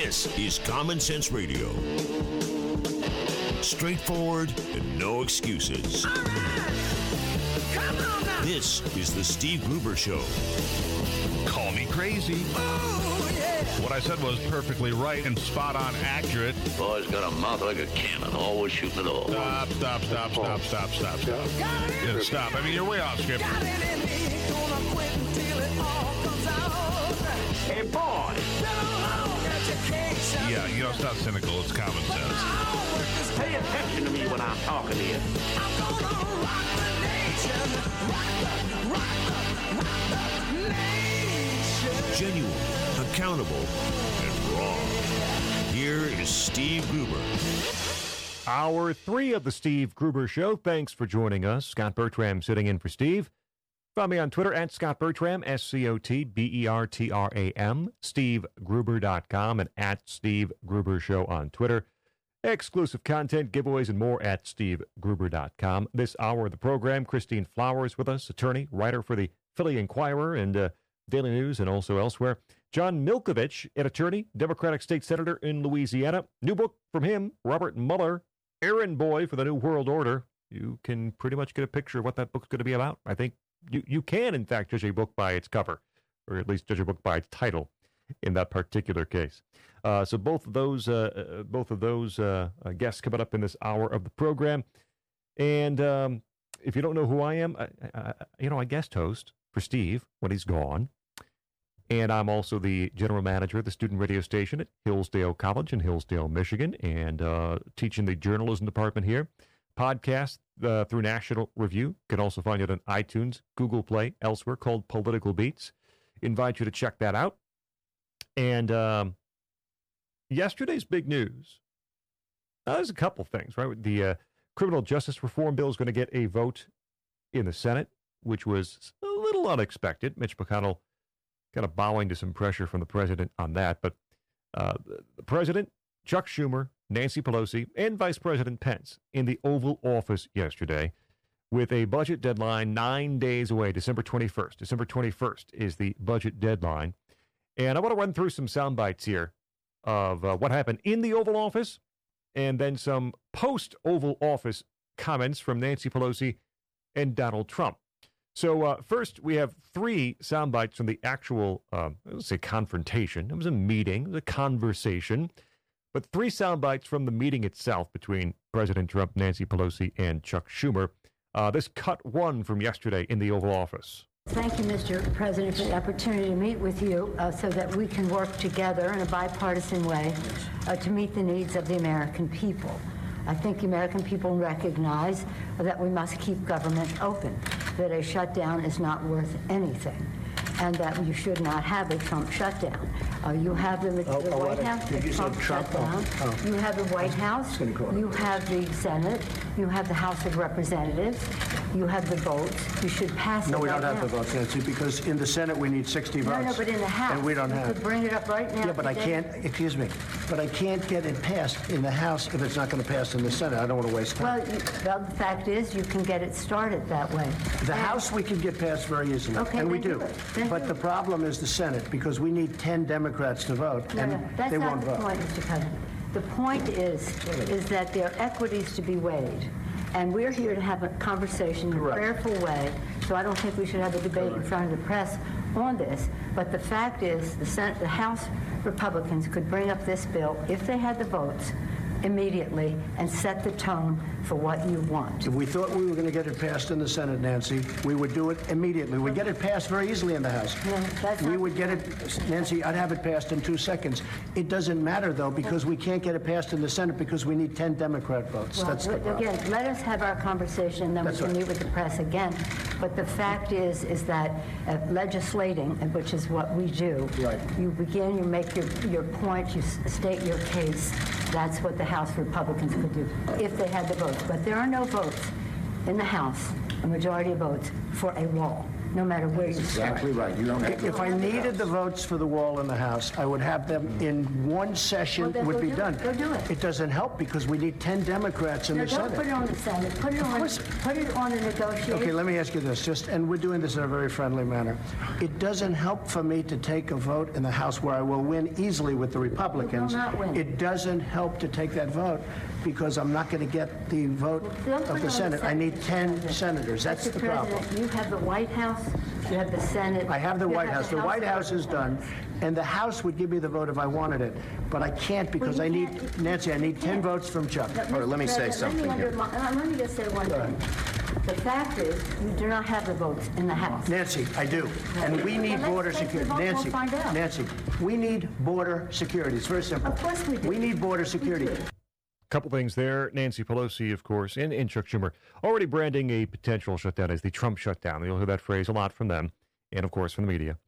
This is Common Sense Radio. Straightforward and no excuses. All right. Come on now. This is the Steve Gruber Show. Call me crazy. Oh, yeah. What I said was perfectly right and spot on accurate. Boy's got a mouth like a cannon, always shooting it all. Stop. Got it. Yeah, stop. I mean, you're way off, Skip. Got it in me. Gonna quit until it all comes out. Hey, boy! Been a long education. Yeah, you know, it's not cynical. It's common My sense. homework is Pay attention to me when I'm talking to you. I'm gonna rock the nation. Rock the nation. Genuine, accountable, and raw. Here is Steve Gruber. Hour 3 of the Steve Gruber Show. Thanks for joining us. Scott Bertram sitting in for Steve. Follow me on Twitter at Scott Bertram, SCOTBERTRAM, SteveGruber.com, and at Steve Gruber Show on Twitter. Exclusive content, giveaways, and more at SteveGruber.com. This hour of the program, Christine Flowers with us, attorney, writer for the Philly Inquirer and Daily News and also elsewhere. John Milkovich, an attorney, Democratic state senator in Louisiana. New book from him, Robert Mueller, Errand Boy for the New World Order. You can pretty much get a picture of what that book's going to be about. I think you can, in fact, judge a book by its cover, or at least judge a book by its title in that particular case. So both of those guests coming up in this hour of the program. And if you don't know who I am, I guest host for Steve when he's gone. And I'm also the general manager of the student radio station at Hillsdale College in Hillsdale, Michigan, and teaching the journalism department here. Podcast through National Review. Can also find it on iTunes, Google Play, elsewhere, called Political Beats. Invite you to check that out. And yesterday's big news, there's a couple things, right? The criminal justice reform bill is going to get a vote in the Senate, which was a little unexpected. Mitch McConnell kind of bowing to some pressure from the president on that. But the president, Chuck Schumer, Nancy Pelosi, and Vice President Pence in the Oval Office yesterday with a budget deadline 9 days away, December 21st. December 21st is the budget deadline. And I want to run through some sound bites here of what happened in the Oval Office and then some post-Oval Office comments from Nancy Pelosi and Donald Trump. So first, we have 3 sound bites from the actual, let's say, confrontation. It was a meeting, it was a conversation. But 3 sound bites from the meeting itself between President Trump, Nancy Pelosi, and Chuck Schumer. This cut 1 from yesterday in the Oval Office. Thank you, Mr. President, for the opportunity to meet with you so that we can work together in a bipartisan way to meet the needs of the American people. I think the American people recognize that we must keep government open, that a shutdown is not worth anything, and that you should not have a Trump shutdown. You have the White House, the Trump shutdown. You have the White House, you have the Senate, you have the House of Representatives, you have the votes. You should pass it right now. No, we don't have the votes, Nancy, because in the Senate we need 60 votes. No, but in the House. And we don't have You could bring it up right now. Yeah, but I can't, excuse me, but I can't get it passed in the House if it's not going to pass in the Senate. I don't want to waste time. Well, the fact is, you can get it started that way. The House we can get passed very easily, Okay, and we then do. do it. Then But do the it. problem is the Senate, because we need 10 Democrats to vote, No, and that's they not won't the vote. point, Mr. President. The point is that there are equities to be weighed. And we're here to have a conversation in a Correct. prayerful way, so I don't think we should have a debate in front of the press on this. But the fact is, the House Republicans could bring up this bill, if they had the votes, immediately and set the tone for what you want. If we thought we were going to get it passed in the Senate, Nancy, we would do it immediately. We'd get it passed very easily in the House. No, that's We not- would get it, Nancy, I'd have it passed in 2 seconds. It doesn't matter, though, because we can't get it passed in the Senate because we need 10 Democrat votes. Well, That's the problem. again, let us have our conversation, then we That's can right. meet with the press again. But the fact is that legislating, which is what we do, Right. you begin, you make your point, you state your case. That's what the House Republicans could do if they had the votes. But there are no votes in the House, a majority of votes, for a wall. no matter where you start. Exactly right. You don't have If I needed the votes for the wall in the House, I would have them in one session, Well, then would go be do it. done. Go do it. It doesn't help because we need 10 Democrats in No, the don't put it Senate. on the Senate. Put it on a negotiation. Okay, let me ask you this, and we're doing this in a very friendly manner. It doesn't help for me to take a vote in the House where I will win easily with the Republicans. You will not win. It doesn't help to take that vote because I'm not going to get the vote Don't put of it the on Senate. I need 10 senators. That's Mr. the problem. President, you have the White House, you have the Senate. I have the you White House. The White House is done, and the House would give me the vote if I wanted it, but I can't because Well, I you need, can't- Nancy, I need 10 votes from Chuck. All right, let me say something here. Let me just say one thing. The fact is, you do not have the votes in the House. Nancy, I do. And we need Well, border let's take the security. vote, we'll Nancy, find out. Nancy, we need border security. It's very simple. Of course we do. We need border security. Couple things there. Nancy Pelosi, of course, and Chuck Schumer already branding a potential shutdown as the Trump shutdown. You'll hear that phrase a lot from them and, of course, from the media.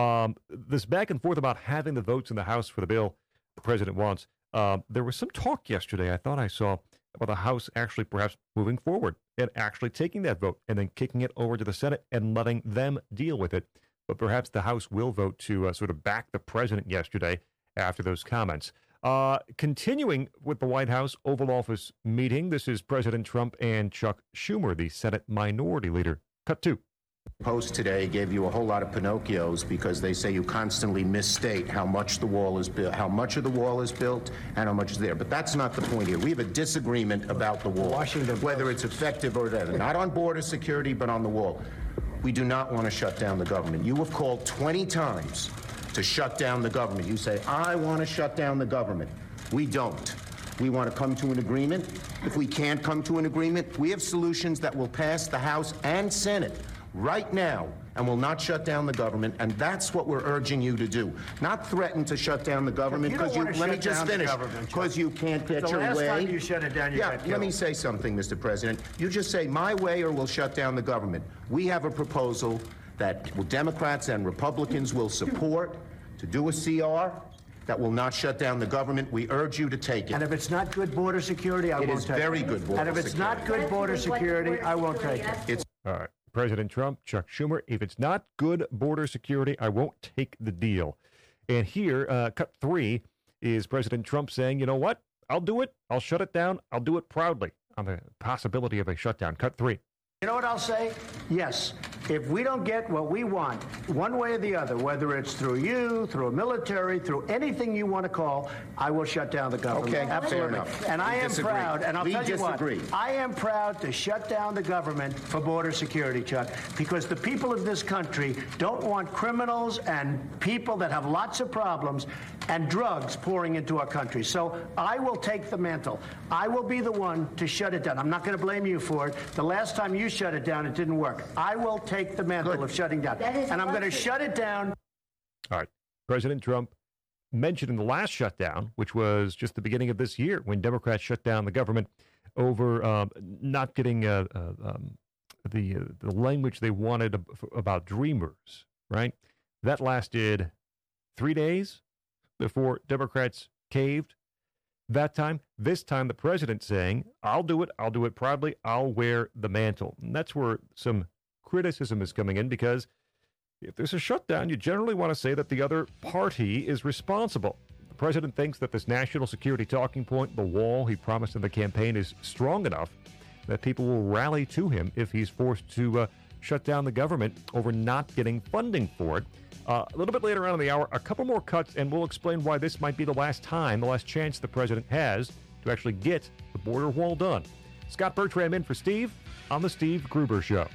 This back and forth about having the votes in the House for the bill the president wants. There was some talk yesterday, I thought I saw, about the House actually perhaps moving forward and actually taking that vote and then kicking it over to the Senate and letting them deal with it. But perhaps the House will vote to sort of back the president yesterday after those comments. Continuing with the White House Oval Office meeting, this is President Trump and Chuck Schumer, the Senate Minority Leader. Cut 2. Post today gave you a whole lot of Pinocchios because they say you constantly misstate how much the wall is built, how much of the wall is built, and how much is there. But that's not the point here. We have a disagreement about the wall, whether it's effective or whatever. Not on border security, but on the wall. We do not want to shut down the government. You have called 20 times to shut down the government. You say, I want to shut down the government. We don't. We want to come to an agreement. If we can't come to an agreement, we have solutions that will pass the House and Senate right now and will not shut down the government, and that's what we're urging you to do. Not threaten to shut down the government You don't because want to let me shut just down the finish, government, because you can't get The your last way. time you shut it down, you got let killed. me say something, Mr. President. You just say my way or we'll shut down the government. We have a proposal that Democrats and Republicans will support to do a CR that will not shut down the government. We urge you to take it. And if it's not good border security, I It won't is take it. very good border And if it's not good border security, I won't take it. It's All right. President Trump, Chuck Schumer, if it's not good border security, I won't take the deal. And here, cut 3, is President Trump saying, you know what? I'll do it. I'll shut it down. I'll do it proudly on the possibility of a shutdown. Cut 3. You know what I'll say? Yes. If we don't get what we want, one way or the other, whether it's through you, through a military, through anything you want to call, I will shut down the government. Okay, fair absolutely. enough. And I We am disagree. proud, and I'll We tell you disagree. what, I am proud to shut down the government for border security, Chuck, because the people of this country don't want criminals and people that have lots of problems and drugs pouring into our country. So I will take the mantle. I will be the one to shut it down. I'm not going to blame you for it. The last time you shut it down, it didn't work. I will take the mantle of shutting down. And I'm going to shut it down. All right. President Trump mentioned in the last shutdown, which was just the beginning of this year, when Democrats shut down the government over not getting the language they wanted about Dreamers, right? That lasted 3 days before Democrats caved. That time, this time, the president saying, I'll do it proudly, I'll wear the mantle. And that's where some criticism is coming in, because if there's a shutdown, you generally want to say that the other party is responsible. The president thinks that this national security talking point, the wall he promised in the campaign, is strong enough that people will rally to him if he's forced to shut down the government over not getting funding for it. A little bit later on in the hour, a couple more cuts, and we'll explain why this might be the last chance the president has to actually get the border wall done. Scott Bertram in for Steve on The Steve Gruber Show.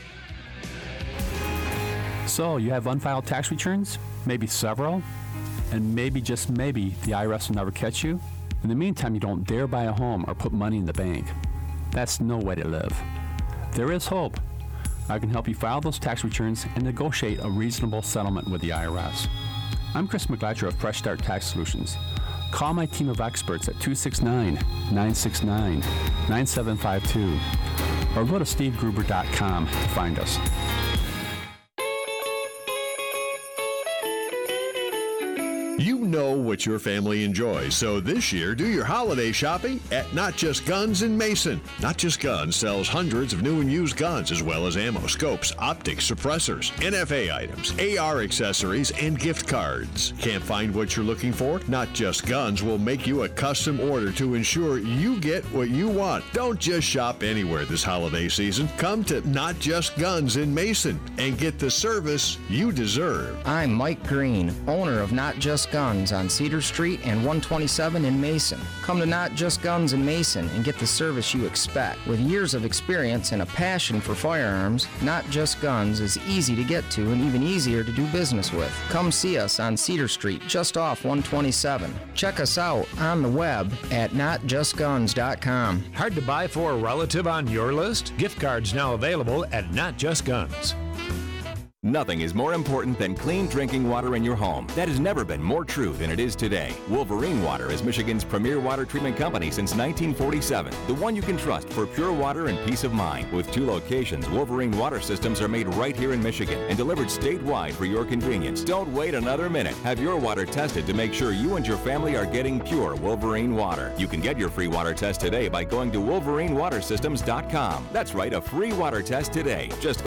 So, you have unfiled tax returns? Maybe several? And maybe, just maybe, the IRS will never catch you? In the meantime, you don't dare buy a home or put money in the bank. That's no way to live. There is hope. I can help you file those tax returns and negotiate a reasonable settlement with the IRS. I'm Chris McGlatcher of Fresh Start Tax Solutions. Call my team of experts at 269-969-9752 or go to stevegruber.com to find us. You know what your family enjoys, so this year do your holiday shopping at Not Just Guns in Mason. Not Just Guns sells hundreds of new and used guns as well as ammo, scopes, optics, suppressors, NFA items, AR accessories, and gift cards. Can't find what you're looking for? Not Just Guns will make you a custom order to ensure you get what you want. Don't just shop anywhere this holiday season. Come to Not Just Guns in Mason and get the service you deserve. I'm Mike Green, owner of Not Just Guns on Cedar Street and 127 in Mason. Come to Not Just Guns in Mason and get the service you expect. With years of experience and a passion for firearms, Not Just Guns is easy to get to and even easier to do business with. Come see us on Cedar Street, just off 127. Check us out on the web at notjustguns.com. Hard to buy for a relative on your list? Gift cards now available at Not Just Guns. Nothing is more important than clean drinking water in your home. That has never been more true than it is today. Wolverine Water is Michigan's premier water treatment company since 1947. The one you can trust for pure water and peace of mind. With 2 locations, Wolverine water systems are made right here in Michigan and delivered statewide for your convenience. Don't wait another minute. Have your water tested to make sure you and your family are getting pure Wolverine water. You can get your free water test today by going to WolverineWaterSystems.com. That's right, a free water test today. Just